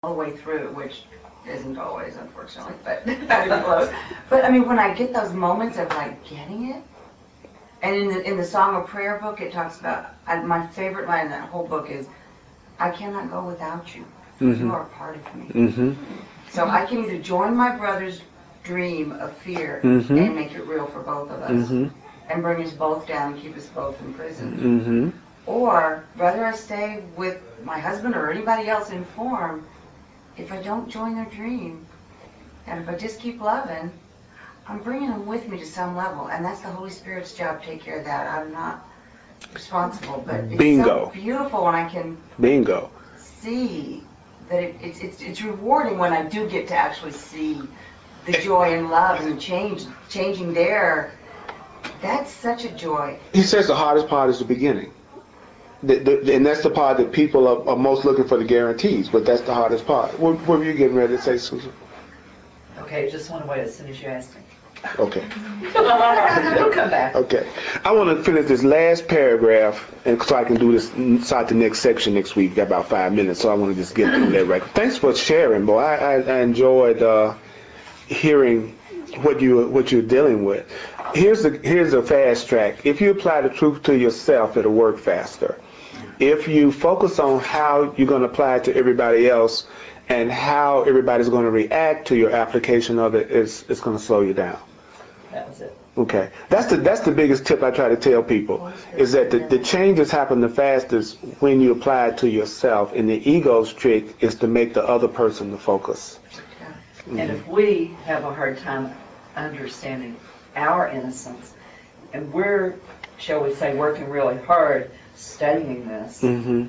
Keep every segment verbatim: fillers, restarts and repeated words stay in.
all the way through, which isn't always, unfortunately, but not even close. But I mean, when I get those moments of like getting it, and in the in the Song of Prayer book, it talks about I, my favorite line in that whole book is, "I cannot go without you. Mm-hmm. You are a part of me." Mm-hmm. So I can either join my brother's dream of fear mm-hmm. and make it real for both of us, mm-hmm. and bring us both down and keep us both in prison, mm-hmm. or rather I stay with my husband or anybody else in form. If I don't join their dream, and if I just keep loving, I'm bringing them with me to some level, and that's the Holy Spirit's job to take care of that. I'm not responsible, but it's Bingo. so beautiful when I can Bingo. see that it, it's, it's it's rewarding when I do get to actually see the joy and love and the change, changing there. That's such a joy. He says the hardest part is the beginning. The, the, and that's the part that people are, are most looking for the guarantees, but that's the hardest part. What, what were you getting ready to say, Susan? Okay, it just went away as soon as you asked me. Okay. It'll come back. Okay. I want to finish this last paragraph, and so I can do this inside the next section next week. Got about five minutes, so I want to just get through that right. Thanks for sharing, boy. I, I, I enjoyed uh, hearing what you what you're dealing with. Here's the here's a fast track. If you apply the truth to yourself, it'll work faster. If you focus on how you're going to apply it to everybody else and how everybody's going to react to your application of it, it's, it's going to slow you down. That was it. Okay. That's the that's the biggest tip I try to tell people, is that the, the changes happen the fastest when you apply it to yourself, and the ego's trick is to make the other person the focus. Mm-hmm. And if we have a hard time understanding our innocence, and we're, shall we say, working really hard studying this, mm-hmm.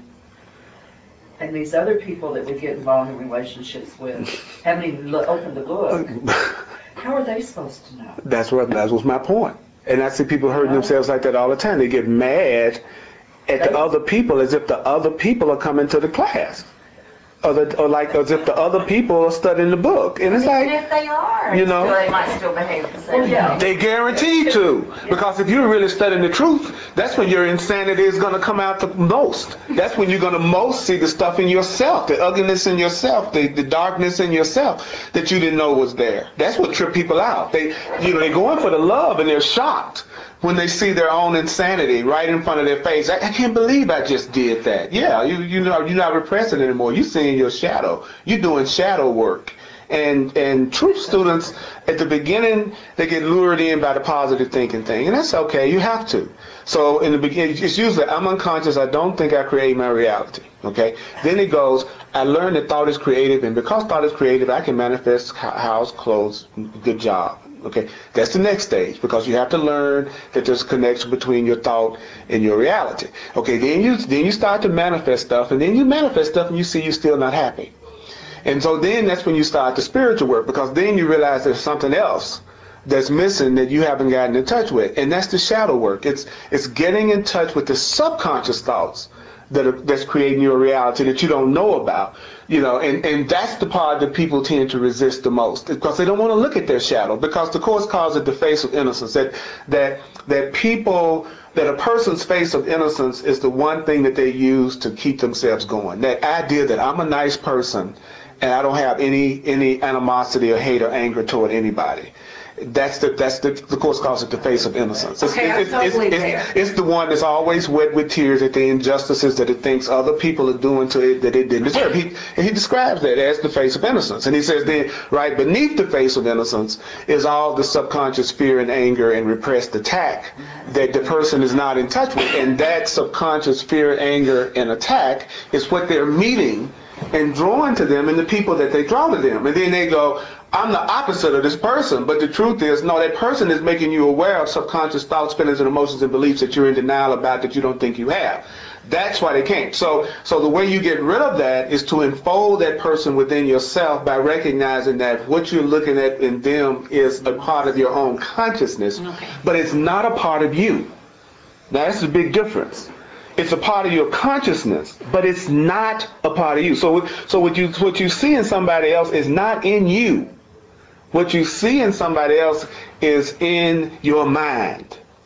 and these other people that we get involved in relationships with haven't even lo- opened the book, how are they supposed to know? That's what that was my point. And I see people hurting themselves like that all the time. They get mad at the other people as if the other people are coming to the class. Or, the, or like as if the other people are studying the book. And it's like, if they are, you know, they might still behave the same way. They guaranteed to. Because if you're really studying the truth, that's when your insanity is going to come out the most. That's when you're going to most see the stuff in yourself, the ugliness in yourself, the, the darkness in yourself that you didn't know was there. That's what tripped people out. They, you know, they're going for the love and they're shocked when they see their own insanity right in front of their face. I, I can't believe I just did that. Yeah, you you know you're not repressing anymore. You're seeing your shadow. You're doing shadow work. And and truth students at the beginning, they get lured in by the positive thinking thing, and that's okay. You have to. So in the beginning, it's usually I'm unconscious. I don't think I create my reality. Okay. Then it goes. I learned that thought is creative, and because thought is creative, I can manifest house, clothes, good job. Okay, that's the next stage, because you have to learn that there's a connection between your thought and your reality. Okay, then you then you start to manifest stuff, and then you manifest stuff, and you see you're still not happy. And so then that's when you start the spiritual work, because then you realize there's something else that's missing that you haven't gotten in touch with, and that's the shadow work. It's it's getting in touch with the subconscious thoughts that are, that's creating your reality that you don't know about. You know, and, and that's the part that people tend to resist the most, because they don't want to look at their shadow, because the Course calls it the face of innocence, that that that people, that a person's face of innocence is the one thing that they use to keep themselves going. That idea that I'm a nice person and I don't have any any animosity or hate or anger toward anybody. That's the that's the the Course calls it the face of innocence. It's, Okay, I'm it's, totally it's, there. it's, it's the one that's always wet with tears at the injustices that it thinks other people are doing to it that it didn't deserve. He and he describes that as the face of innocence, and he says then right beneath the face of innocence is all the subconscious fear and anger and repressed attack that the person is not in touch with, and that subconscious fear, anger, and attack is what they're meeting and drawing to them, and the people that they draw to them, and then they go, I'm the opposite of this person. But the truth is, no, that person is making you aware of subconscious thoughts, feelings, and emotions and beliefs that you're in denial about, that you don't think you have. That's why they came. So so the way you get rid of that is to enfold that person within yourself by recognizing that what you're looking at in them is a part of your own consciousness, Okay. but it's not a part of you. Now, that's the big difference. It's a part of your consciousness, but it's not a part of you. So so what you what you see in somebody else is not in you. What you see in somebody else is in your mind.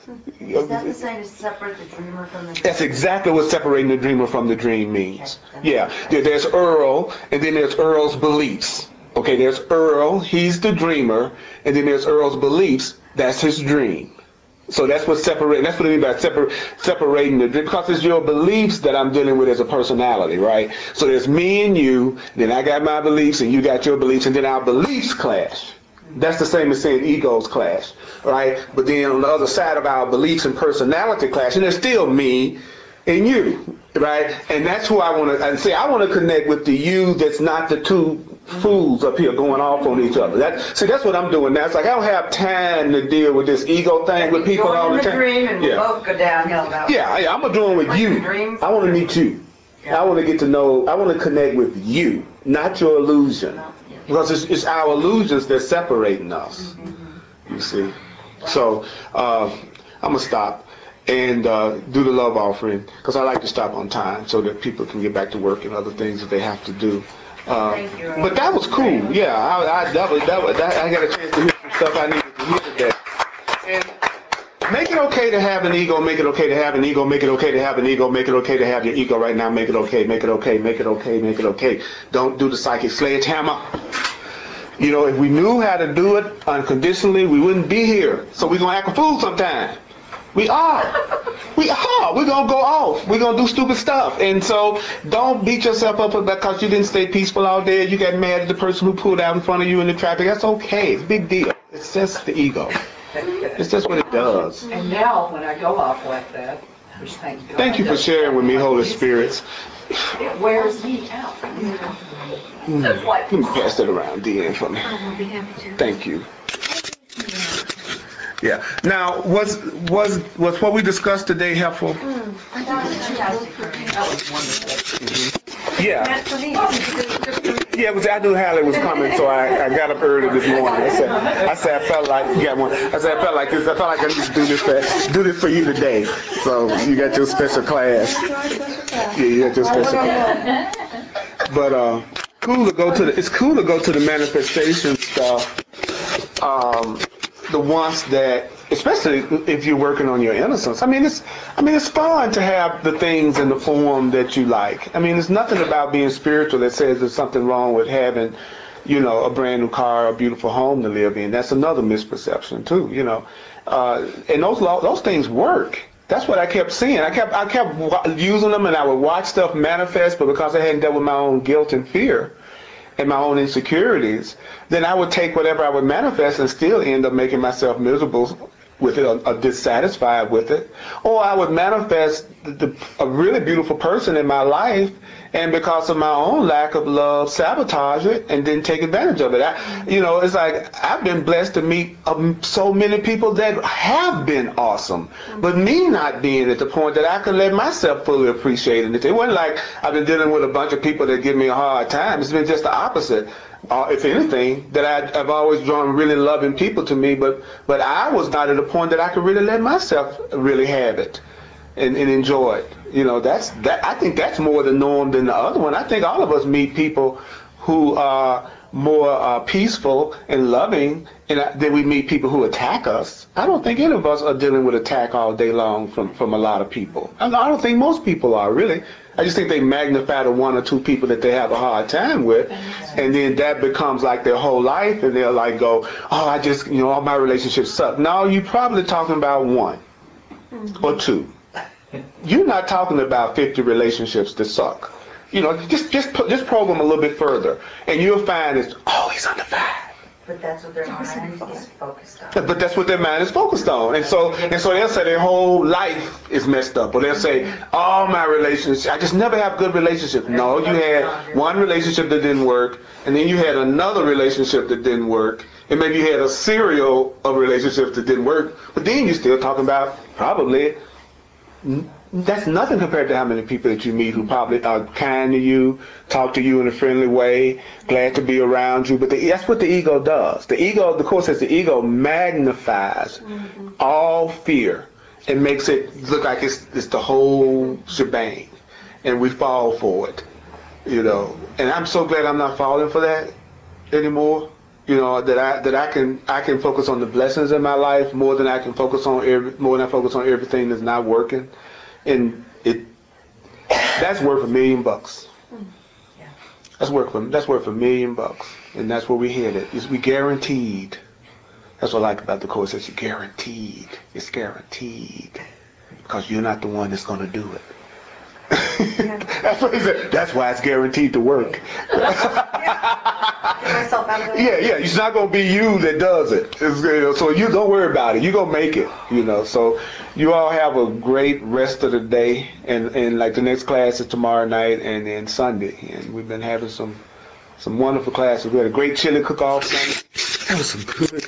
Is that the same as separate the dreamer from the dream? That's exactly what separating the dreamer from the dream means. Yeah, there- there's Earl, and then there's Earl's beliefs. Okay, there's Earl, he's the dreamer, and then there's Earl's beliefs, that's his dream. So that's what separate. That's what I mean by separ- separating the dream, because it's your beliefs that I'm dealing with as a personality, right? So there's me and you, then I got my beliefs, and you got your beliefs, and then our beliefs clash. That's the same as saying egos clash, right? But then on the other side of our beliefs and personality clash, and there's still me and you, right? And that's who I want to. And say I want to connect with the you that's not the two fools up here going off on each other. That see, that's what I'm doing now. It's like I don't have time to deal with this ego thing with people all the Join the time. dream and we'll both go downhill about it. Yeah, yeah, I'm gonna do it with Like you. the dreams? I want to meet you. I want to get to know. I want to connect with you, not your illusion, because it's, it's our illusions that's separating us. You see. So uh, I'm gonna stop and uh, do the love offering, because I like to stop on time so that people can get back to work and other things that they have to do. Uh, Thank you. but that was cool. Yeah, I, I that was that was that, I got a chance to hear some stuff I needed to hear today. And make it okay to have an ego. Make it okay to have an ego. Make it okay to have an ego. Make it okay to have your ego right now. Make it okay. Make it okay. Make it okay. Make it okay. Don't do the psychic sledgehammer. You know, if we knew how to do it unconditionally, we wouldn't be here. So we're gonna act a fool sometime. We are. We are. We're going to go off. We're going to do stupid stuff. And so don't beat yourself up because you didn't stay peaceful all day. You got mad at the person who pulled out in front of you in the traffic. That's okay. It's a big deal. It's just the ego. It's just what it does. And now, when I go off like that, which thank God, Thank you for sharing with me, Holy Spirits. it wears me out. It's like, Let me pass that around, Deanne, for me. I'll be happy to. Thank you. Yeah. Now, was was was what we discussed today helpful? that was wonderful. Yeah. That's for me. Just Yeah, but I knew Hallie was coming, so I, I got up early this morning. I said, I said I felt like you got one. I said I felt like this. I felt like I need to do this for do this for you today. So you got your special class. Yeah, you got your special class. But uh, cool to go to the. It's cool to go to the manifestation stuff. Um, the ones that, especially if you're working on your innocence. I mean, it's, I mean, it's fun to have the things in the form that you like. I mean, there's nothing about being spiritual that says there's something wrong with having, you know, a brand new car, a beautiful home to live in. That's another misperception too, you know. Uh, and those those things work. That's what I kept seeing. I kept I kept using them, and I would watch stuff manifest, but because I hadn't dealt with my own guilt and fear and my own insecurities, then I would take whatever I would manifest and still end up making myself miserable with it, or, or dissatisfied with it. Or I would manifest the, the, a really beautiful person in my life, and because of my own lack of love, sabotage it and then take advantage of it. I, you know, it's like I've been blessed to meet um, so many people that have been awesome, but me not being at the point that I could let myself fully appreciate it. It wasn't like I've been dealing with a bunch of people that give me a hard time. It's been just the opposite. Uh, if anything, that I, I've always drawn really loving people to me, but but I was not at a point that I could really let myself really have it and, and enjoy it. You know, that's that. I think that's more the norm than the other one. I think all of us meet people who are more uh, peaceful and loving, and uh, then we meet people who attack us. I don't think any of us are dealing with attack all day long from from a lot of people. I don't think most people are really. I just think they magnify the one or two people that they have a hard time with, and then that becomes like their whole life, and they'll like go, oh, I just, you know, all my relationships suck. No, you're probably talking about one or two. You're not talking about fifty relationships that suck. You know, just just put, just program a little bit further, and you'll find it's always under five. But that's what their mind is focused on. But that's what their mind is focused on, and so and so they'll say their whole life is messed up, or they'll say all my relationships, I just never have good relationships. No, you had one relationship that didn't work, and then you had another relationship that didn't work, and maybe you had a serial of relationships that didn't work, but then you're still talking about probably. That's nothing compared to how many people that you meet who probably are kind to you, talk to you in a friendly way, glad to be around you. But the, that's what the ego does. The ego, the Course says the ego magnifies mm-hmm. all fear and makes it look like it's, it's the whole shebang. And we fall for it, you know. And I'm so glad I'm not falling for that anymore. You know, that I that I can I can focus on the blessings in my life more than I can focus on every more than I focus on everything that's not working, and it that's worth a million bucks. Yeah. That's worth for that's worth a million bucks, and that's where we headed. Is we guaranteed. That's what I like about the course. It's guaranteed. It's guaranteed because you're not the one that's going to do it. That's what he said. That's why it's guaranteed to work. Get myself out of the way. Yeah, yeah. It's not gonna be you that does it. It's, you know, so you don't worry about it. You gonna make it. You know. So you all have a great rest of the day, and and like the next class is tomorrow night and then Sunday, and we've been having some some wonderful classes. We had a great chili cook-off Sunday. That was some good.